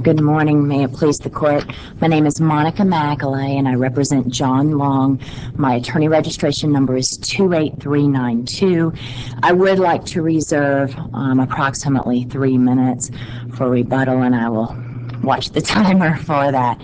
Good morning. May it please the court. My name is Monica Macaulay, and I represent John Long. My attorney registration number is 28392. I would like to reserve approximately 3 minutes for rebuttal, and I will watch the timer for that.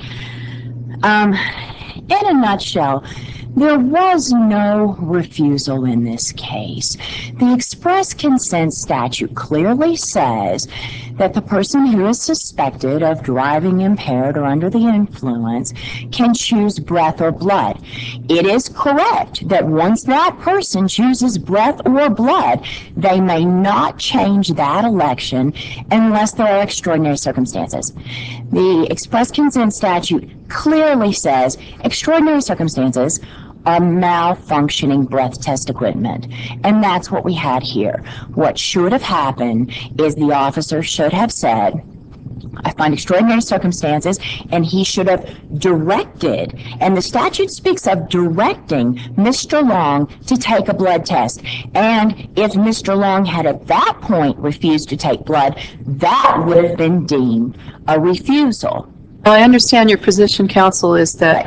In a nutshell, there was no refusal in this case. The express consent statute clearly says that the person who is suspected of driving impaired or under the influence can choose breath or blood. It is correct that once that person chooses breath or blood, they may not change that election unless there are extraordinary circumstances. The express consent statute clearly says extraordinary circumstances are malfunctioning breath test equipment. And that's what we had here. What should have happened is the officer should have said, I find extraordinary circumstances, and he should have directed, and the statute speaks of directing Mr. Long to take a blood test. And if Mr. Long had at that point refused to take blood, that would have been deemed a refusal. Well, I understand your position, counsel, is that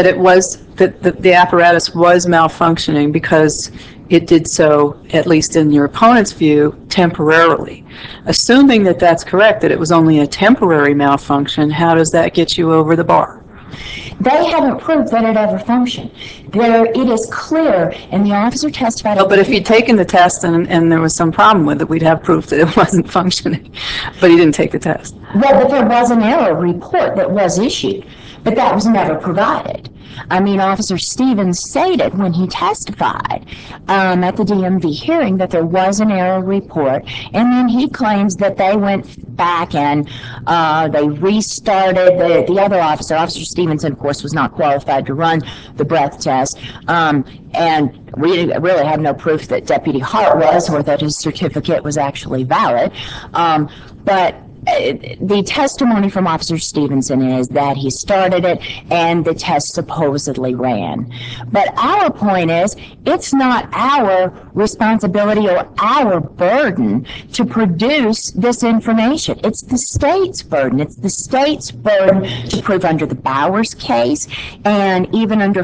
the apparatus was malfunctioning because it did so, at least in your opponent's view, temporarily. Assuming that that's correct, that it was only a temporary malfunction, how does that get you over the bar? They haven't proved that it ever functioned. It is clear, and the officer testified. But if he'd taken the test and there was some problem with it, we'd have proof that it wasn't functioning. But he didn't take the test. Well, but there was an error report that was issued, but that was never provided. I mean, Officer Stevens stated when he testified at the DMV hearing that there was an error report, and then he claims that they went back and they restarted. The other officer, Officer Stevenson, of course, was not qualified to run the breath test, and we really have no proof that Deputy Hart was, or that his certificate was actually valid. But the testimony from Officer Stevenson is that he started it and the test supposedly ran. But our point is, it's not our responsibility or our burden to produce this information. It's the state's burden. It's the state's burden to prove under the Bowers case, and even under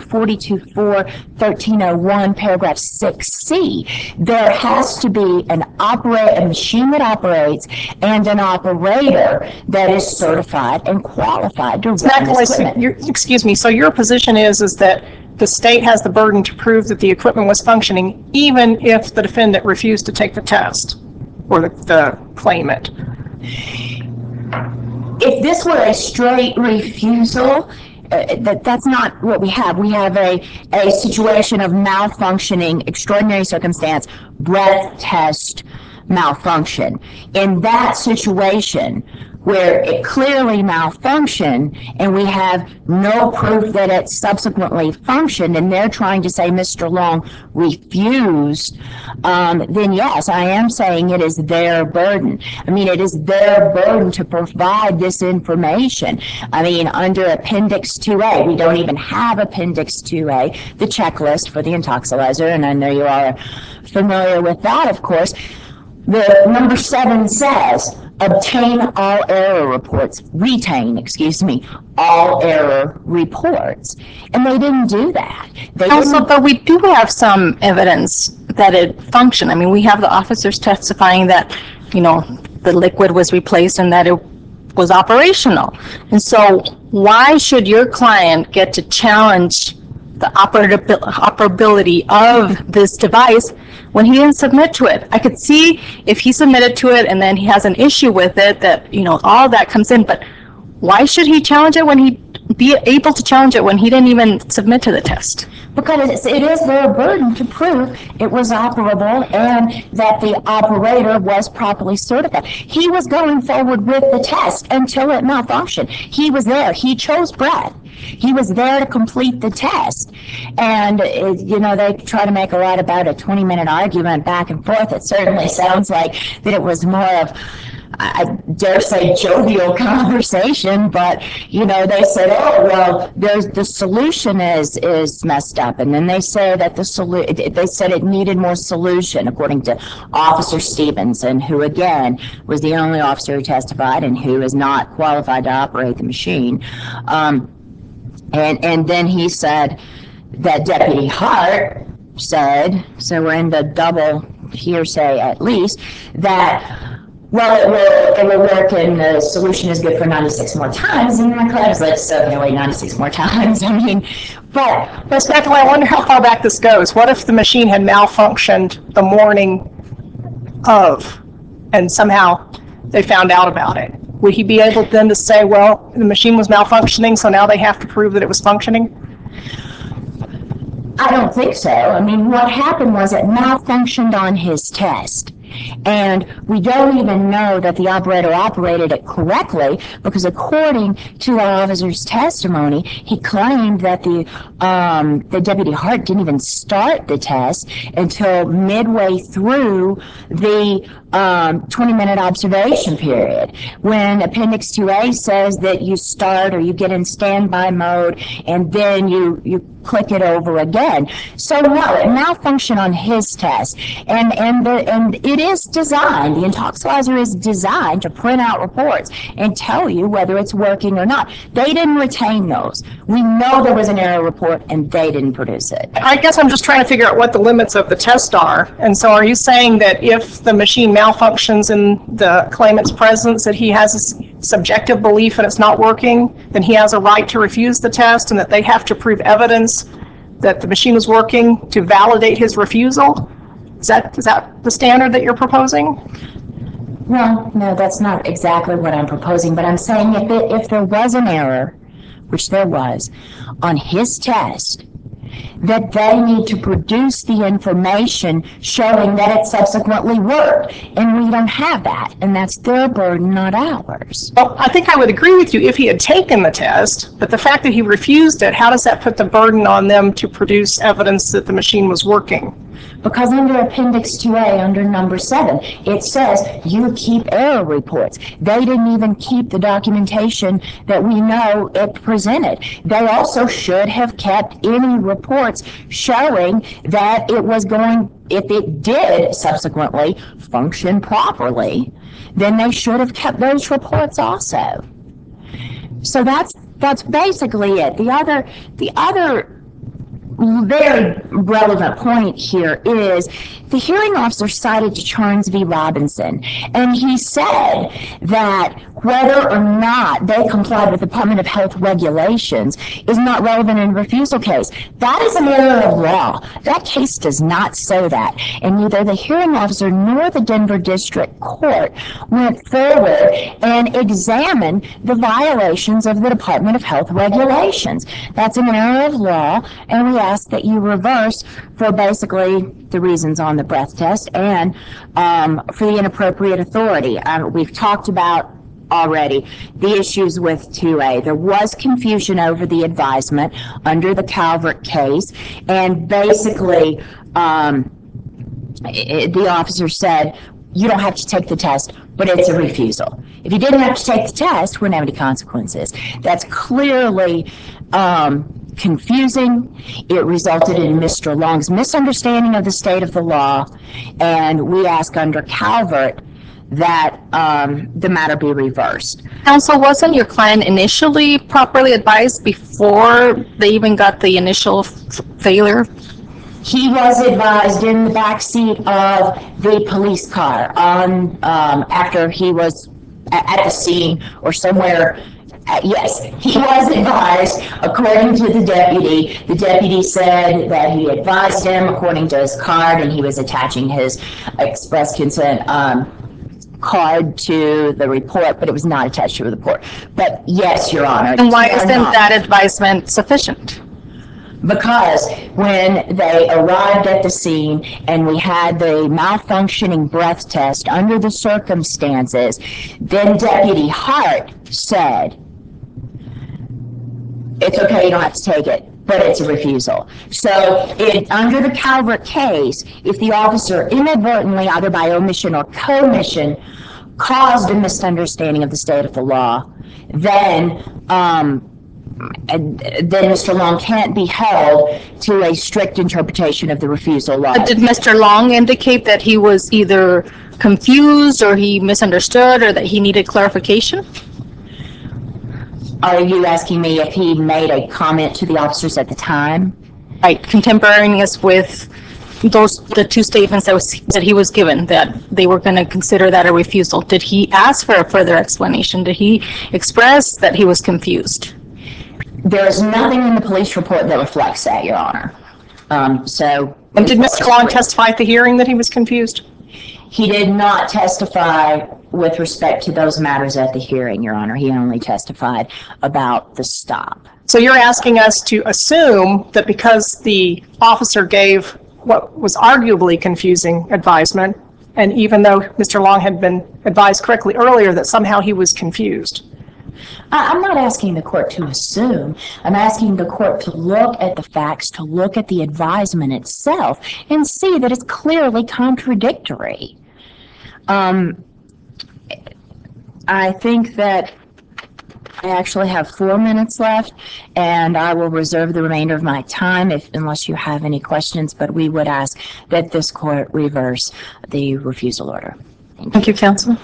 42.4.1301 paragraph 6C, there has to be a machine that operates and an operator that is certified and qualified to run this equipment. Excuse me, so your position is that the state has the burden to prove that the equipment was functioning even if the defendant refused to take the test, or the claimant? If this were a straight refusal, that's not what we have. We have a situation of malfunctioning, extraordinary circumstance, breath test malfunction. In that situation, where it clearly malfunctioned and we have no proof that it subsequently functioned, and they're trying to say Mr. Long refused, then yes, I am saying it is their burden. I mean, it is their burden to provide this information. I mean, under Appendix 2A, we don't even have Appendix 2A, the checklist for the intoxilizer, and I know you all are familiar with that, of course. The number 7 says, retain, all error reports, all error reports. And they didn't do that. But we do have some evidence that it functioned. I mean, we have the officers testifying that, the liquid was replaced and that it was operational. And so why should your client get to challenge the operability of this device when he didn't submit to it? I could see if he submitted to it and then he has an issue with it, that all that comes in, but why should he challenge it when he be able to challenge it when he didn't even submit to the test? Because it is their burden to prove it was operable and that the operator was properly certified. He was going forward with the test until it malfunctioned. He was there. He chose breath. He was there to complete the test. And, they try to make a lot about a 20-minute argument back and forth. It certainly sounds like that it was more of I dare say, jovial conversation, but they said, "Oh, well, there's the solution is messed up," and then they say that they said it needed more solution, according to Officer Stevenson, who again was the only officer who testified and who is not qualified to operate the machine. And then he said that Deputy Hart said, so we're in the double hearsay at least, that, well, it will work and the solution is good for 96 more times. And my client was like, so can I wait 96 more times? I mean, but respectfully, I wonder how far back this goes. What if the machine had malfunctioned the morning of and somehow they found out about it? Would he be able then to say, well, the machine was malfunctioning, so now they have to prove that it was functioning? I don't think so. I mean, what happened was it malfunctioned on his test. And we don't even know that the operator operated it correctly because according to the officer's testimony, he claimed that the Deputy Hart didn't even start the test until midway through the 20-minute observation period, when Appendix 2A says that you start or you get in standby mode and then you click it over again. So no, it malfunctioned on his test, and it is designed. The Intoxilizer is designed to print out reports and tell you whether it's working or not. They didn't retain those. We know there was an error report, and they didn't produce it. I guess I'm just trying to figure out what the limits of the test are. And so, are you saying that if the machine malfunctions in the claimant's presence, that he has a subjective belief that it's not working, then he has a right to refuse the test, and that they have to prove evidence that the machine was working to validate his refusal? Is that the standard that you're proposing? Well, no, that's not exactly what I'm proposing, but I'm saying if there was an error, which there was, on his test, that they need to produce the information showing that it subsequently worked. And we don't have that, and that's their burden, not ours. Well, I think I would agree with you if he had taken the test, but the fact that he refused it, how does that put the burden on them to produce evidence that the machine was working? Because under Appendix 2A, under number 7, it says you keep error reports. They didn't even keep the documentation that we know it presented. They also should have kept any reports showing that it was going, if it did subsequently function properly, then they should have kept those reports also. So that's basically it. The other very relevant point here is the hearing officer cited Charnes v. Robinson, and he said that whether or not they complied with Department of Health regulations is not relevant in a refusal case. That is an error of law. That case does not say that, and neither the hearing officer nor the Denver District Court went forward and examined the violations of the Department of Health regulations. That's an error of law, and we ask that you reverse for basically the reasons on the breath test and for the inappropriate authority. We've talked about already the issues with 2A. There was confusion over the advisement under the Calvert case, and basically the officer said, you don't have to take the test, but it's a refusal. If you didn't have to take the test, we wouldn't have any consequences. That's clearly confusing. It resulted in Mr. Long's misunderstanding of the state of the law, and we ask under Calvert that the matter be reversed. Counsel, wasn't your client initially properly advised before they even got the initial failure? He was advised in the backseat of the police car after he was at the scene or somewhere. Yes, he was advised according to the deputy. The deputy said that he advised him according to his card, and he was attaching his express consent card to the report, but it was not attached to the report. But yes, Your Honor. And why isn't that advisement sufficient? Because when they arrived at the scene and we had the malfunctioning breath test under the circumstances, then Deputy Hart said, it's okay, you don't have to take it, but it's a refusal. So under the Calvert case, if the officer inadvertently, either by omission or commission, caused a misunderstanding of the state of the law, then Mr. Long can't be held to a strict interpretation of the refusal law. Did Mr. Long indicate that he was either confused or he misunderstood or that he needed clarification? Are you asking me if he made a comment to the officers at the time? Right, contemporaneous with the two statements that he was given, that they were going to consider that a refusal. Did he ask for a further explanation? Did he express that he was confused? There is nothing in the police report that reflects that, Your Honor. And did Mr. Long testify at the hearing that he was confused? He did not testify with respect to those matters at the hearing, Your Honor. He only testified about the stop. So you're asking us to assume that because the officer gave what was arguably confusing advisement, and even though Mr. Long had been advised correctly earlier, that somehow he was confused? I'm not asking the court to assume. I'm asking the court to look at the facts, to look at the advisement itself, and see that it's clearly contradictory. I think that I actually have 4 minutes left, and I will reserve the remainder of my time unless you have any questions, but we would ask that this court reverse the refusal order. Thank you, counsel.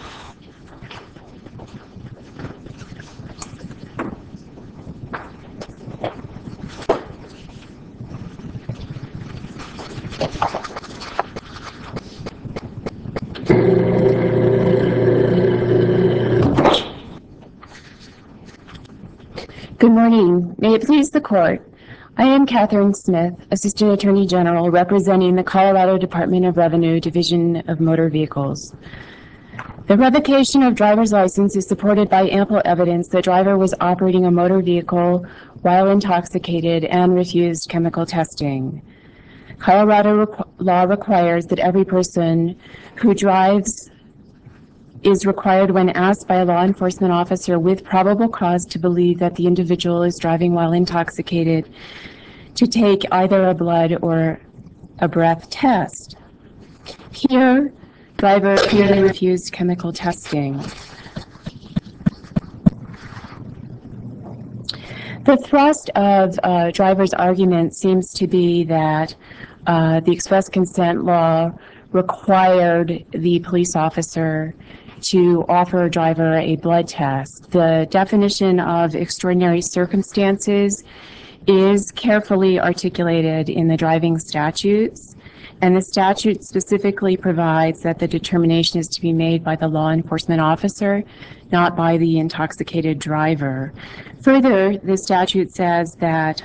Good morning. May it please the court. I am Catherine Smith, Assistant Attorney General representing the Colorado Department of Revenue Division of Motor Vehicles. The revocation of driver's license is supported by ample evidence the driver was operating a motor vehicle while intoxicated and refused chemical testing. Colorado law requires that every person who drives is required when asked by a law enforcement officer with probable cause to believe that the individual is driving while intoxicated to take either a blood or a breath test. Here, driver clearly refused chemical testing. The thrust of driver's argument seems to be that the express consent law required the police officer to offer a driver a blood test. The definition of extraordinary circumstances is carefully articulated in the driving statutes, and the statute specifically provides that the determination is to be made by the law enforcement officer, not by the intoxicated driver. Further, the statute says that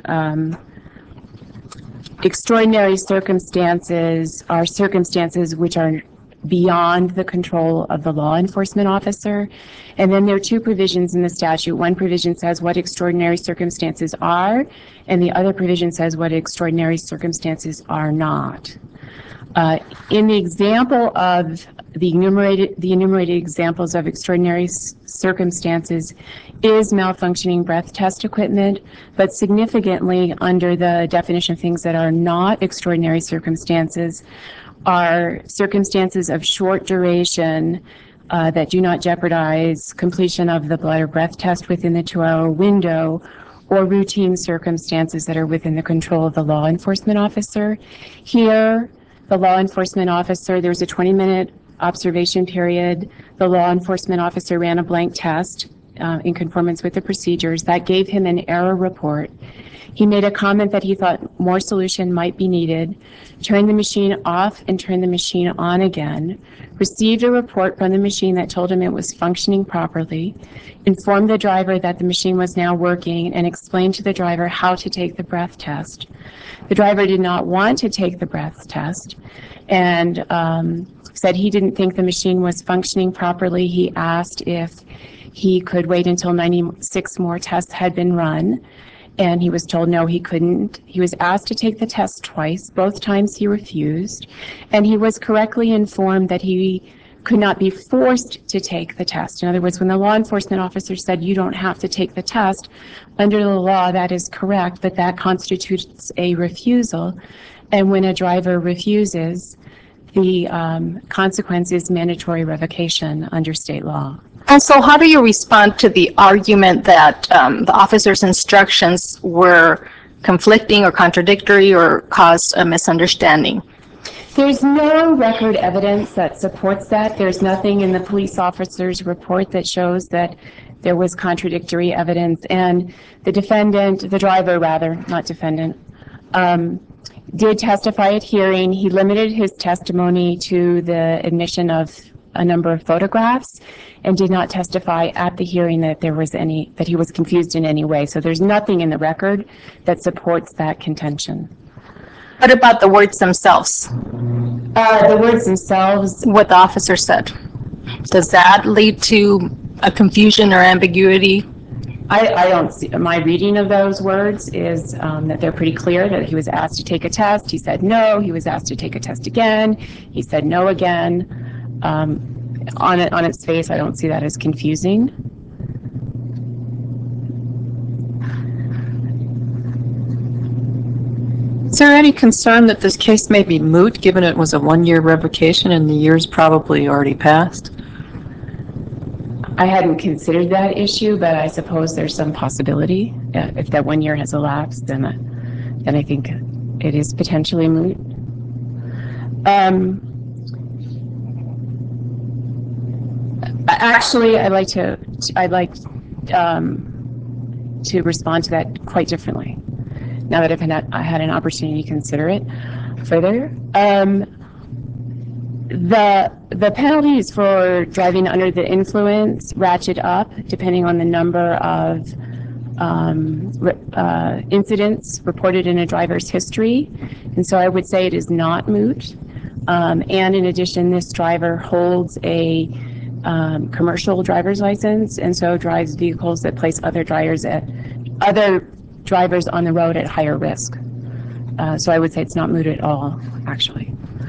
extraordinary circumstances are circumstances which are beyond the control of the law enforcement officer. And then there are two provisions in the statute. One provision says what extraordinary circumstances are, and the other provision says what extraordinary circumstances are not. In the example of the enumerated examples of extraordinary circumstances is malfunctioning breath test equipment, but significantly under the definition of things that are not extraordinary circumstances are circumstances of short duration that do not jeopardize completion of the blood or breath test within the 2-hour window, or routine circumstances that are within the control of the law enforcement officer. Here, the law enforcement officer, there was a 20-minute observation period. The law enforcement officer ran a blank test in conformance with the procedures. That gave him an error report. He made a comment that he thought more solution might be needed, turned the machine off and turned the machine on again, received a report from the machine that told him it was functioning properly, informed the driver that the machine was now working, and explained to the driver how to take the breath test. The driver did not want to take the breath test and said he didn't think the machine was functioning properly. He asked if he could wait until 96 more tests had been run, and he was told no, he couldn't. He was asked to take the test twice. Both times he refused, and he was correctly informed that he could not be forced to take the test. In other words, when the law enforcement officer said you don't have to take the test, under the law that is correct, but that constitutes a refusal. And when a driver refuses, the consequence is mandatory revocation under state law. And so how do you respond to the argument that the officer's instructions were conflicting or contradictory or caused a misunderstanding? There's no record evidence that supports that. There's nothing in the police officer's report that shows that there was contradictory evidence. And the defendant, the driver rather, not defendant, did testify at hearing. He limited his testimony to the admission of a number of photographs and did not testify at the hearing that that he was confused in any way. So there's nothing in the record that supports that contention. What about the words themselves? The words themselves, What the officer said? Does that lead to a confusion or ambiguity? I don't see, my reading of those words is that they're pretty clear that he was asked to take a test. He said no. He was asked to take a test again. He said no again. On its face, I don't see that as confusing. Is there any concern that this case may be moot, given it was a one-year revocation and the year's probably already passed? I hadn't considered that issue, but I suppose there's some possibility. If that 1 year has elapsed, then I think it is potentially moot. Actually, I'd like to respond to that quite differently, now that I had an opportunity to consider it further. The penalties for driving under the influence ratchet up depending on the number of incidents reported in a driver's history. And so I would say it is not moot. And in addition, this driver holds a commercial driver's license and so drives vehicles that place other drivers on the road at higher risk. So I would say it's not moot at all, actually.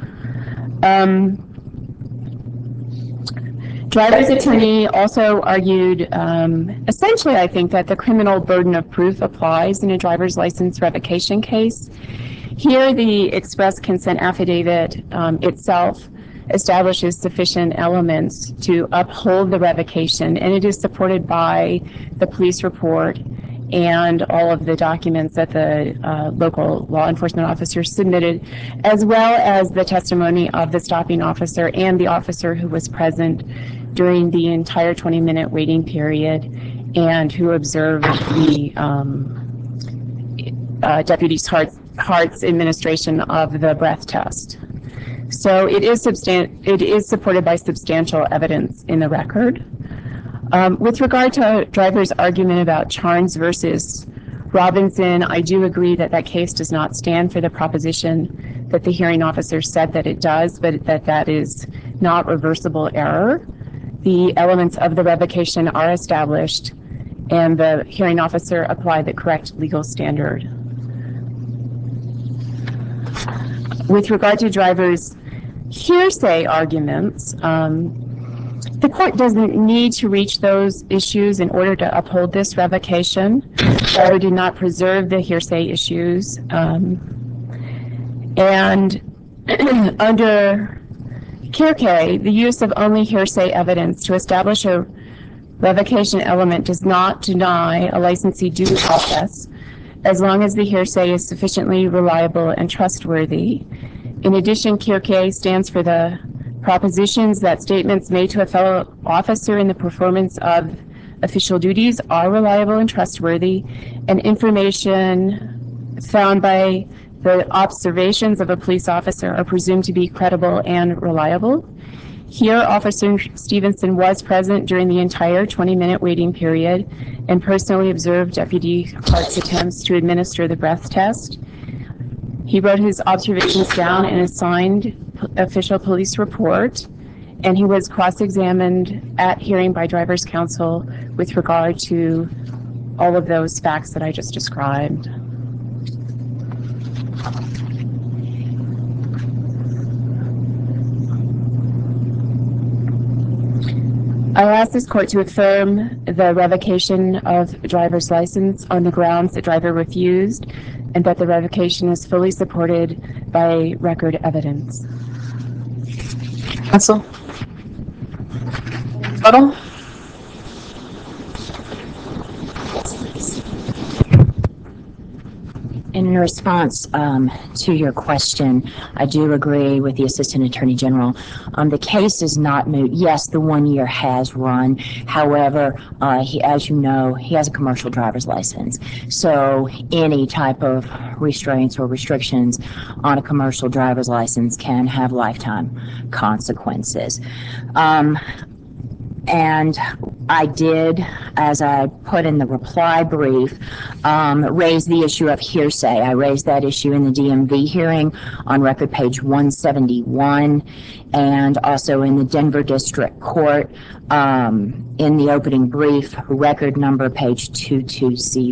Driver's attorney also argued, essentially, I think, that the criminal burden of proof applies in a driver's license revocation case. Here, the express consent affidavit itself establishes sufficient elements to uphold the revocation, and it is supported by the police report and all of the documents that the local law enforcement officer submitted, as well as the testimony of the stopping officer and the officer who was present during the entire 20-minute waiting period and who observed the Deputy Hart's administration of the breath test. So it is supported by substantial evidence in the record. With regard to driver's argument about Charnes versus Robinson, I do agree that that case does not stand for the proposition that the hearing officer said that it does, but that is not reversible error. The elements of the revocation are established, and the hearing officer applied the correct legal standard. With regard to driver's hearsay arguments, the court doesn't need to reach those issues in order to uphold this revocation. Driver did not preserve the hearsay issues. And under Kirke, the use of only hearsay evidence to establish a revocation element does not deny a licensee due process as long as the hearsay is sufficiently reliable and trustworthy. In addition, Kirke stands for the propositions that statements made to a fellow officer in the performance of official duties are reliable and trustworthy, and information found by the observations of a police officer are presumed to be credible and reliable. Here, Officer Stevenson was present during the entire 20-minute waiting period and personally observed Deputy Hart's attempts to administer the breath test. He wrote his observations down in a signed official police report, and he was cross-examined at hearing by driver's counsel with regard to all of those facts that I just described. I'll ask this court to affirm the revocation of driver's license on the grounds that driver refused and that the revocation is fully supported by record evidence. Counsel? Tuttle? In response to your question, I do agree with the Assistant Attorney General. The case is not moot. Yes, the 1 year has run. However, as you know, he has a commercial driver's license. So any type of restraints or restrictions on a commercial driver's license can have lifetime consequences. And I did, as I put in the reply brief, raise the issue of hearsay. I raised that issue in the DMV hearing on record page 171 and also in the Denver District Court in the opening brief, record number page 220.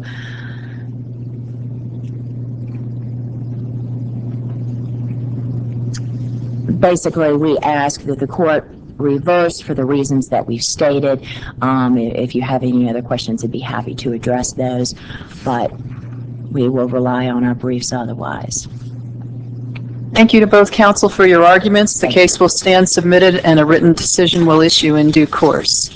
Basically, we ask that the court reverse for the reasons that we've stated. If you have any other questions, I'd be happy to address those, but we will rely on our briefs otherwise. Thank you to both counsel for your arguments. The case will stand submitted and a written decision will issue in due course.